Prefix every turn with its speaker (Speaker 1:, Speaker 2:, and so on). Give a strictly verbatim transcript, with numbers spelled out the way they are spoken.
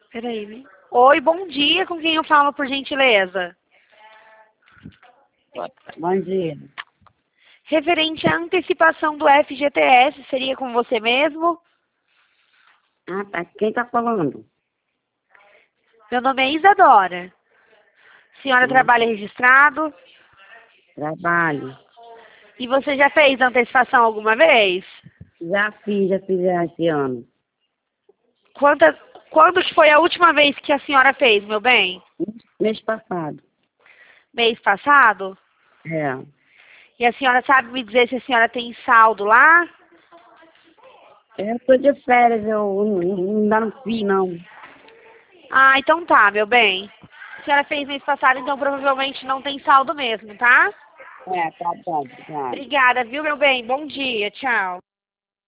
Speaker 1: Peraí, né? Oi, bom dia. Com quem eu falo, por gentileza?
Speaker 2: Bom dia.
Speaker 1: Referente à antecipação do F G T S, seria com você mesmo?
Speaker 2: Ah, tá. Quem tá falando?
Speaker 1: Meu nome é Isadora. Senhora
Speaker 2: Ah,
Speaker 1: trabalha registrado?
Speaker 2: trabalho.
Speaker 1: E você já fez antecipação alguma vez?
Speaker 2: Já fiz, já fiz esse ano.
Speaker 1: Quanta, quando que foi a última vez que a senhora fez, meu bem?
Speaker 2: Mês passado.
Speaker 1: Mês passado?
Speaker 2: É.
Speaker 1: E a senhora sabe me dizer se a senhora tem saldo lá?
Speaker 2: Eu tô de férias, eu não- ainda não fiz, não.
Speaker 1: Ah, então tá, meu bem. A senhora fez mês passado, então provavelmente não tem saldo mesmo, tá?
Speaker 2: É, tá bom, obrigada.
Speaker 1: Obrigada, viu, meu bem? Bom dia, tchau.